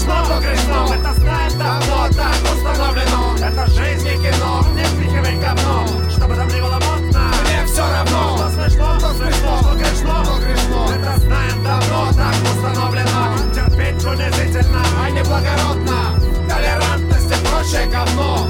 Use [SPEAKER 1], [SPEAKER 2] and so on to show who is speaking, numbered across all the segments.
[SPEAKER 1] грешно, то грешно. Это знаем давно, так установлено. Это жизнь и кино, не впихивай говно. Что бы там ни было модно, мне все равно. Что смешно, то смешно, что грешно, то грешно. Это знаем давно, так установлено. Терпеть унизительно, а не благородно. Толерантность и прочее говно.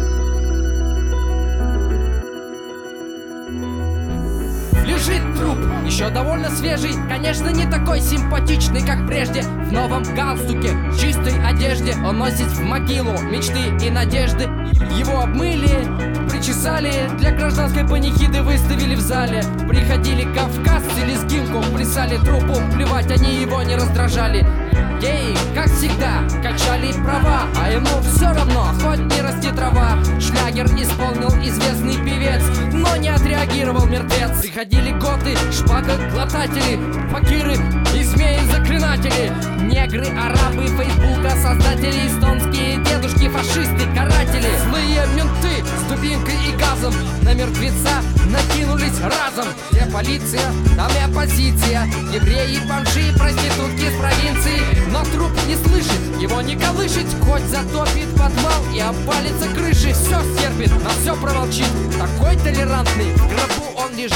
[SPEAKER 2] Лежит труп, еще довольно свежий. Конечно, не такой симпатичный, как прежде. В новом галстуке, в чистой одежде. Он носит в могилу мечты и надежды. Его обмыли, причесали. Для гражданской панихиды выставили в зале. Приходили кавказцы, лезгинку плясали трупу. Плевать, они его не раздражали. Геи, как всегда, качали права, а ему все равно, хоть не расти трава. Шлягер исполнил известный певец, но не отреагировал мертвец. Приходили готы, шпагоглотатели, факиры и змеи-заклинатели. Негры, арабы, фейсбука, создатели, эстонские дедушки, фашисты, каратели. Злые менты с дубинкой и газом на мертвеца накинулись разом. Где полиция, там и оппозиция, евреи, бомжи, проститутки с провинции. Но труп не слышит, его не колышет. Хоть затопит подвал и обвалится крыши. Все стерпит, но все промолчит. Такой толерантный, в гробу он лежит.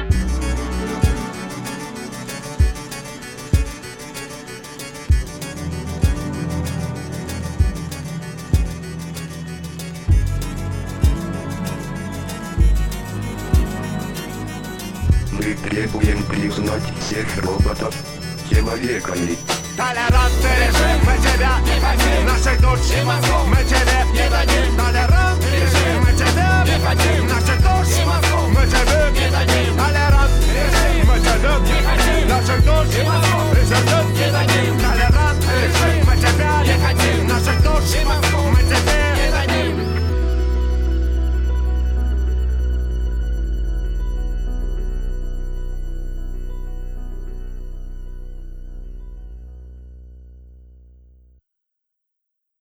[SPEAKER 3] Мы требуем признать всех роботов человеками.
[SPEAKER 1] Толерантный режим, мы тебя не хотим. Наших душ и мозгов